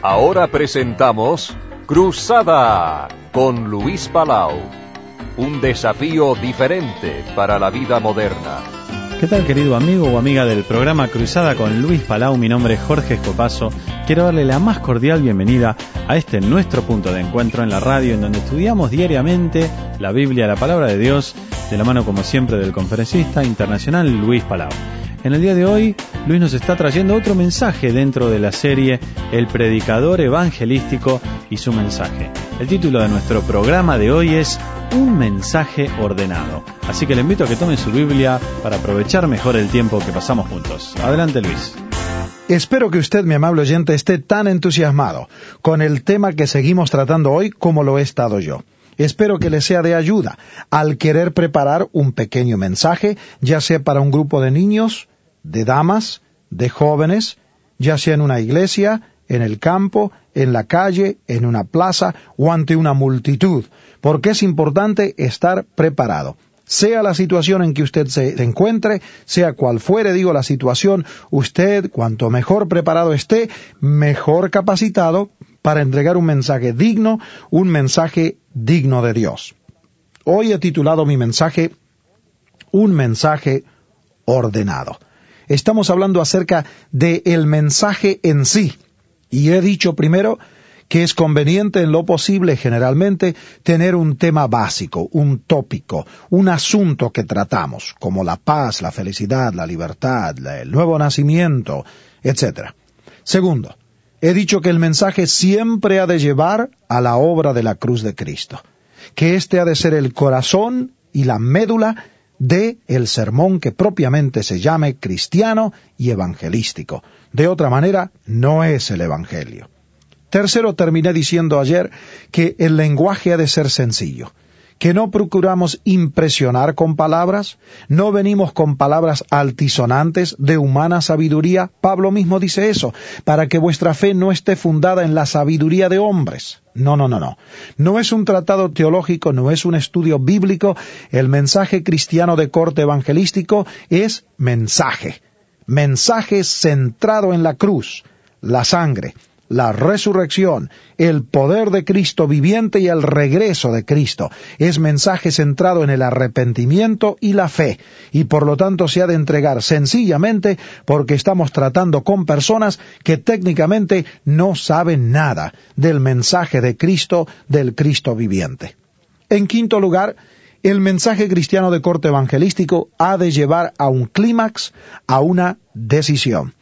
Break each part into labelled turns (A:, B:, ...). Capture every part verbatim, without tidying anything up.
A: Ahora presentamos Cruzada con Luis Palau. Un desafío diferente para la vida moderna.
B: ¿Qué tal, querido amigo o amiga del programa Cruzada con Luis Palau? Mi nombre es Jorge Escopazo. Quiero darle la más cordial bienvenida a este nuestro punto de encuentro en la radio, en donde estudiamos diariamente la Biblia, la Palabra de Dios, de la mano, como siempre, del conferencista internacional Luis Palau. En el día de hoy, Luis nos está trayendo otro mensaje dentro de la serie El Predicador Evangelístico y su mensaje. El título de nuestro programa de hoy es Un mensaje ordenado. Así que le invito a que tome su Biblia para aprovechar mejor el tiempo que pasamos juntos. Adelante, Luis.
C: Espero que usted, mi amable oyente, esté tan entusiasmado con el tema que seguimos tratando hoy como lo he estado yo. Espero que le sea de ayuda al querer preparar un pequeño mensaje, ya sea para un grupo de niños, de damas, de jóvenes, ya sea en una iglesia, en el campo, en la calle, en una plaza o ante una multitud, porque es importante estar preparado. Sea la situación en que usted se encuentre, sea cual fuere, digo, la situación, usted, cuanto mejor preparado esté, mejor capacitado para entregar un mensaje digno, un mensaje digno de Dios. Hoy he titulado mi mensaje, Un mensaje ordenado. Estamos hablando acerca del mensaje en sí, y he dicho primero que es conveniente en lo posible, generalmente, tener un tema básico, un tópico, un asunto que tratamos, como la paz, la felicidad, la libertad, el nuevo nacimiento, etcétera. Segundo, he dicho que el mensaje siempre ha de llevar a la obra de la cruz de Cristo, que éste ha de ser el corazón y la médula de el sermón que propiamente se llame cristiano y evangelístico. De otra manera, no es el evangelio. Tercero, terminé diciendo ayer que el lenguaje ha de ser sencillo, que no procuramos impresionar con palabras, no venimos con palabras altisonantes de humana sabiduría. Pablo mismo dice eso, para que vuestra fe no esté fundada en la sabiduría de hombres. No, no, no, no. No es un tratado teológico, no es un estudio bíblico. El mensaje cristiano de corte evangelístico es mensaje. Mensaje centrado en la cruz, la sangre, la resurrección, el poder de Cristo viviente y el regreso de Cristo. Es mensaje centrado en el arrepentimiento y la fe, y por lo tanto se ha de entregar sencillamente porque estamos tratando con personas que técnicamente no saben nada del mensaje de Cristo, del Cristo viviente. En quinto lugar, el mensaje cristiano de corte evangelístico ha de llevar a un clímax, a una decisión.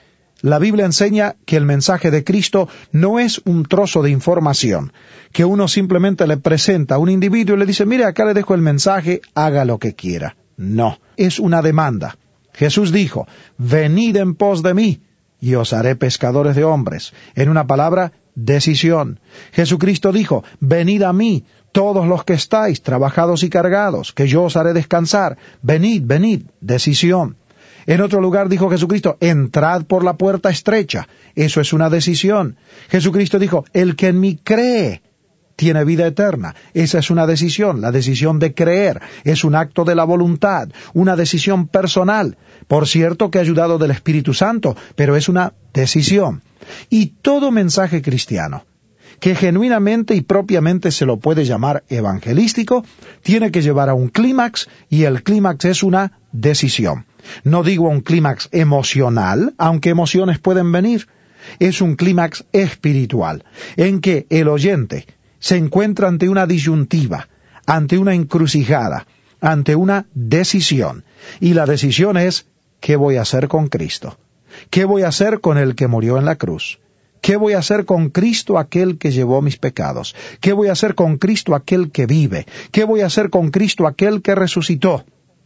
C: La Biblia enseña que el mensaje de Cristo no es un trozo de información, que uno simplemente le presenta a un individuo y le dice, mire, acá le dejo el mensaje, haga lo que quiera. No, es una demanda. Jesús dijo, venid en pos de mí, y os haré pescadores de hombres. En una palabra, decisión. Jesucristo dijo, venid a mí, todos los que estáis trabajados y cargados, que yo os haré descansar. Venid, venid, decisión. En otro lugar dijo Jesucristo, entrad por la puerta estrecha. Eso es una decisión. Jesucristo dijo, el que en mí cree tiene vida eterna. Esa es una decisión, la decisión de creer. Es un acto de la voluntad, una decisión personal. Por cierto que ayudado del Espíritu Santo, pero es una decisión. Y todo mensaje cristiano, que genuinamente y propiamente se lo puede llamar evangelístico, tiene que llevar a un clímax, y el clímax es una decisión. No digo un clímax emocional, aunque emociones pueden venir. Es un clímax espiritual, en que el oyente se encuentra ante una disyuntiva, ante una encrucijada, ante una decisión. Y la decisión es, ¿qué voy a hacer con Cristo? ¿Qué voy a hacer con el que murió en la cruz? ¿Qué voy a hacer con Cristo, aquel que llevó mis pecados? ¿Qué voy a hacer con Cristo, aquel que vive? ¿Qué voy a hacer con Cristo, aquel que resucitó?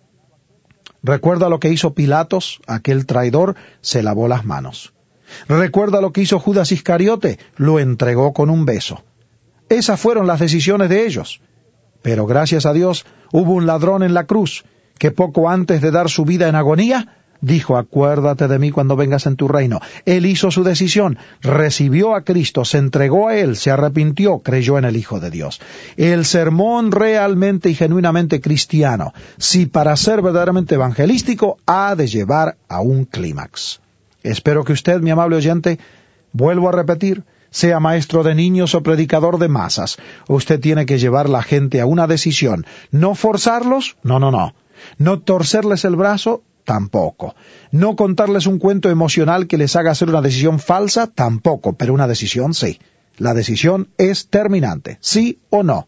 C: ¿Recuerda lo que hizo Pilatos? Aquel traidor se lavó las manos. ¿Recuerda lo que hizo Judas Iscariote? Lo entregó con un beso. Esas fueron las decisiones de ellos. Pero gracias a Dios hubo un ladrón en la cruz que poco antes de dar su vida en agonía dijo, acuérdate de mí cuando vengas en tu reino. Él hizo su decisión, recibió a Cristo, se entregó a Él, se arrepintió, creyó en el Hijo de Dios. El sermón realmente y genuinamente cristiano, si para ser verdaderamente evangelístico, ha de llevar a un clímax. Espero que usted, mi amable oyente, vuelvo a repetir, Sea maestro de niños o predicador de masas, usted tiene que llevar a la gente a una decisión. No forzarlos, no, no, no. No torcerles el brazo, tampoco. No contarles un cuento emocional que les haga hacer una decisión falsa, tampoco, pero una decisión sí. La decisión es terminante, sí o no.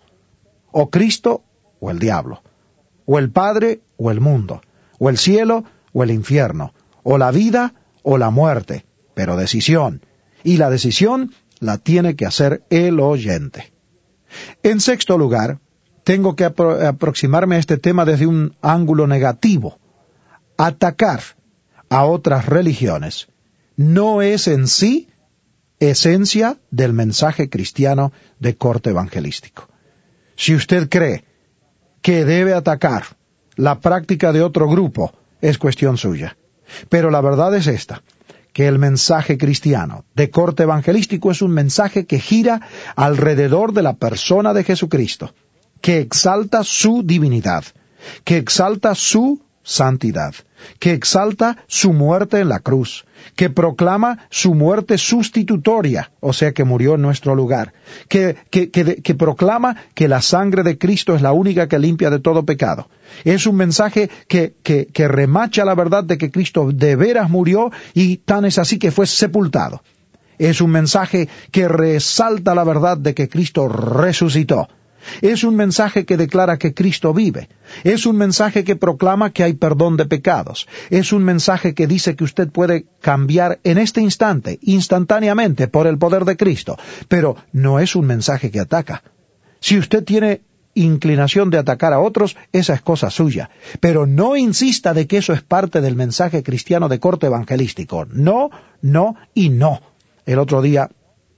C: O Cristo o el diablo. O el Padre o el mundo. O el cielo o el infierno. O la vida o la muerte. Pero decisión. Y la decisión la tiene que hacer el oyente. En sexto lugar, tengo que apro- aproximarme a este tema desde un ángulo negativo. Atacar a otras religiones no es en sí esencia del mensaje cristiano de corte evangelístico. Si usted cree que debe atacar la práctica de otro grupo, es cuestión suya. Pero la verdad es esta, que el mensaje cristiano de corte evangelístico es un mensaje que gira alrededor de la persona de Jesucristo, que exalta su divinidad, que exalta su santidad, que exalta su muerte en la cruz, que proclama su muerte sustitutoria, o sea que murió en nuestro lugar, que, que, que, que proclama que la sangre de Cristo es la única que limpia de todo pecado. Es un mensaje que, que, que remacha la verdad de que Cristo de veras murió y tan es así que fue sepultado. Es un mensaje que resalta la verdad de que Cristo resucitó. Es un mensaje que declara que Cristo vive. Es un mensaje que proclama que hay perdón de pecados. Es un mensaje que dice que usted puede cambiar en este instante, instantáneamente, por el poder de Cristo. Pero no es un mensaje que ataca. Si usted tiene inclinación de atacar a otros, esa es cosa suya. Pero no insista de que eso es parte del mensaje cristiano de corte evangelístico. No, no y no. El otro día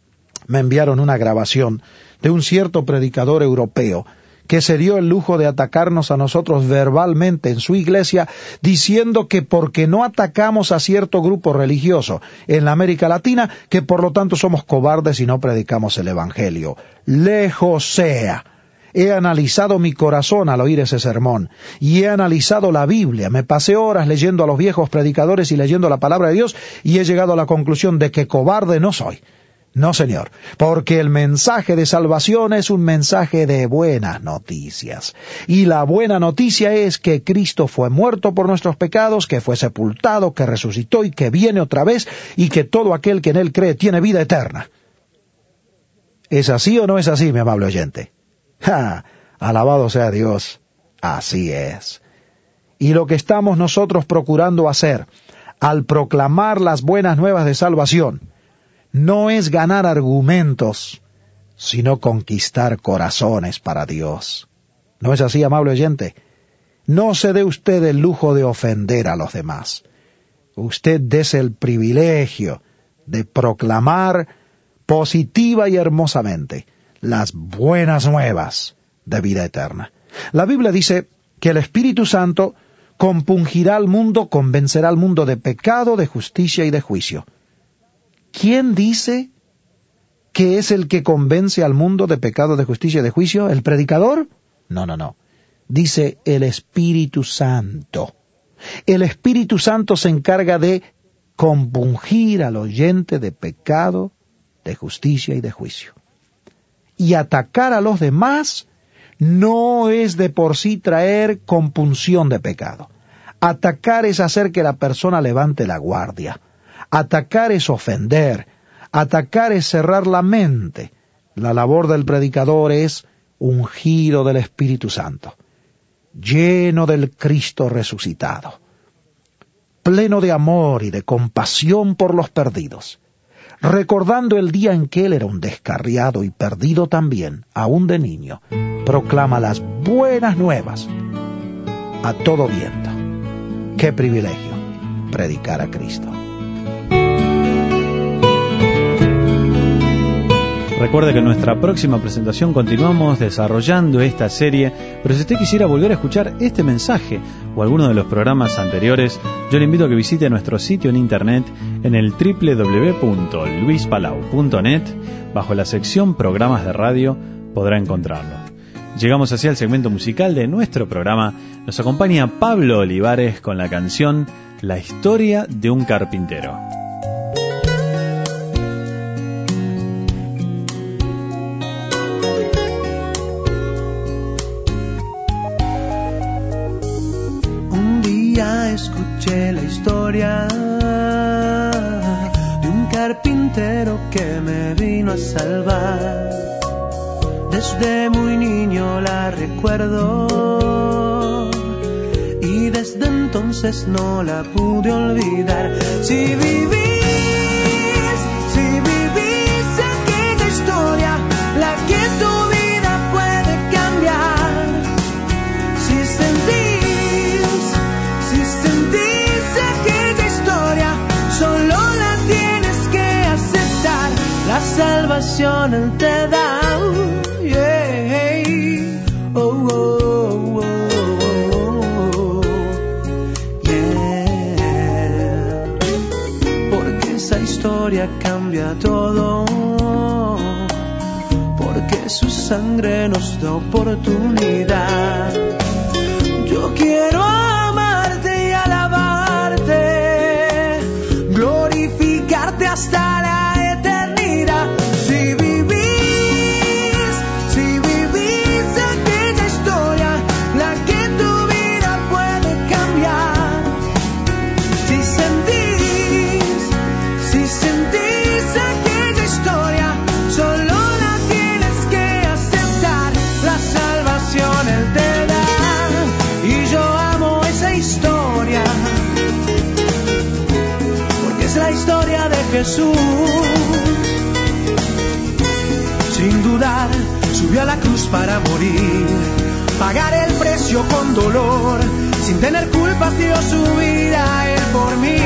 C: me enviaron una grabación de un cierto predicador europeo que se dio el lujo de atacarnos a nosotros verbalmente en su iglesia, diciendo que porque no atacamos a cierto grupo religioso en la América Latina, que por lo tanto somos cobardes y no predicamos el Evangelio. Lejos sea. He analizado mi corazón al oír ese sermón, y he analizado la Biblia. Me pasé horas leyendo a los viejos predicadores y leyendo la palabra de Dios, y he llegado a la conclusión de que cobarde no soy. No, señor, porque el mensaje de salvación es un mensaje de buenas noticias. Y la buena noticia es que Cristo fue muerto por nuestros pecados, que fue sepultado, que resucitó y que viene otra vez, y que todo aquel que en Él cree tiene vida eterna. ¿Es así o no es así, mi amable oyente? ¡Ja! Alabado sea Dios. Así es. Y lo que estamos nosotros procurando hacer al proclamar las buenas nuevas de salvación no es ganar argumentos, sino conquistar corazones para Dios. ¿No es así, amable oyente? No se dé usted el lujo de ofender a los demás. Usted dése el privilegio de proclamar positiva y hermosamente las buenas nuevas de vida eterna. La Biblia dice que el Espíritu Santo compungirá al mundo, convencerá al mundo de pecado, de justicia y de juicio. ¿Quién dice que es el que convence al mundo de pecado, de justicia y de juicio? ¿El predicador? No, no, no. Dice el Espíritu Santo. El Espíritu Santo se encarga de compungir al oyente de pecado, de justicia y de juicio. Y atacar a los demás no es de por sí traer compunción de pecado. Atacar es hacer que la persona levante la guardia. Atacar es ofender. Atacar es cerrar la mente. La labor del predicador es ungido del Espíritu Santo, lleno del Cristo resucitado, pleno de amor y de compasión por los perdidos, recordando el día en que él era un descarriado y perdido también, aún de niño, proclama las buenas nuevas a todo viento. ¡Qué privilegio predicar a Cristo!
B: Recuerde que en nuestra próxima presentación continuamos desarrollando esta serie, pero si usted quisiera volver a escuchar este mensaje o alguno de los programas anteriores, yo le invito a que visite nuestro sitio en internet en el doble u doble u doble u punto luis palau punto net. Bajo la sección Programas de Radio podrá encontrarlo. Llegamos así al segmento musical de nuestro programa. Nos acompaña Pablo Olivares con la canción La historia de un carpintero.
D: día escuché la historia de un carpintero que me vino a salvar. Desde muy niño la recuerdo y desde entonces no la pude olvidar. Si vivís, si vivís aquella historia, la que tu vida puede cambiar. Si sentís, si sentís aquella historia, solo la tienes que aceptar. La salvación Él te da. Yeah. Oh, oh, oh, oh. Yeah. Porque esa historia cambia todo, porque su sangre nos da oportunidad. Yo quiero amarte y alabarte, glorificarte hasta la eternidad. Si vivís, si vivís aquella historia, la que tu vida puede cambiar. Si sentís, si sentís aquella historia, solo la tienes que aceptar. La salvación Él te da, y yo amo esa historia, porque es la historia de Jesús. Sin dudar, subió a la cruz para morir, pagar el precio con dolor, sin tener culpas dio su vida Él por mí.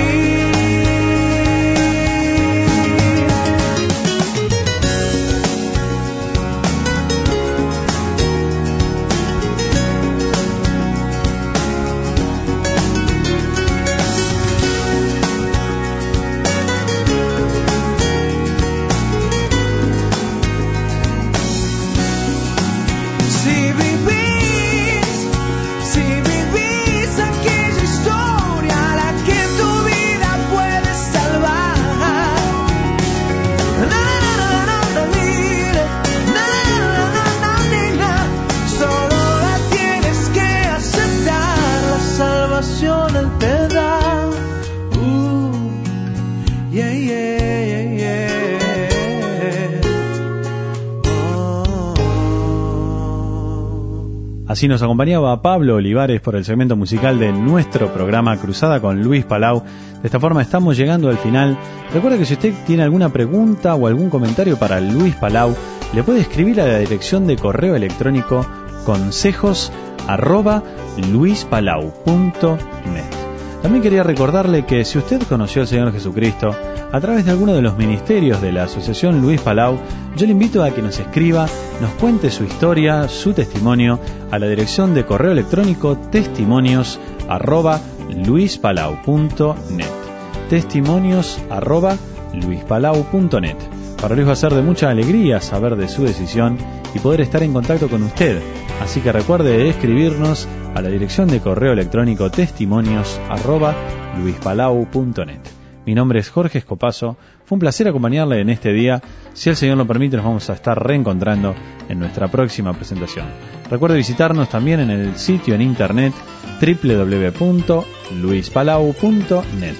B: Así nos acompañaba Pablo Olivares por el segmento musical de nuestro programa Cruzada con Luis Palau. De esta forma estamos llegando al final. Recuerda que si usted tiene alguna pregunta o algún comentario para Luis Palau, le puede escribir a la dirección de correo electrónico consejos arroba luispalau punto net. También quería recordarle que si usted conoció al Señor Jesucristo a través de alguno de los ministerios de la Asociación Luis Palau, yo le invito a que nos escriba, nos cuente su historia, su testimonio, a la dirección de correo electrónico testimonios arroba luispalau punto net. Testimonios arroba luispalau punto net. Para Luis va a ser de mucha alegría saber de su decisión y poder estar en contacto con usted. Así que recuerde escribirnos a la dirección de correo electrónico testimonios arroba luispalau punto net. Mi nombre es Jorge Escopazo. Fue un placer acompañarle en este día. Si el Señor lo permite, nos vamos a estar reencontrando en nuestra próxima presentación. Recuerde visitarnos también en el sitio en internet doble u doble u doble u punto luispalau punto net.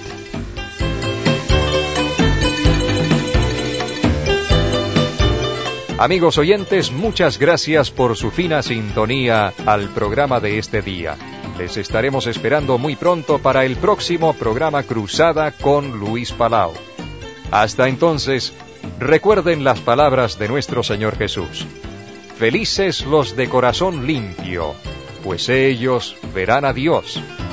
A: Amigos oyentes, muchas gracias por su fina sintonía al programa de este día. Les estaremos esperando muy pronto para el próximo programa Cruzada con Luis Palau. Hasta entonces, recuerden las palabras de nuestro Señor Jesús. Felices los de corazón limpio, pues ellos verán a Dios.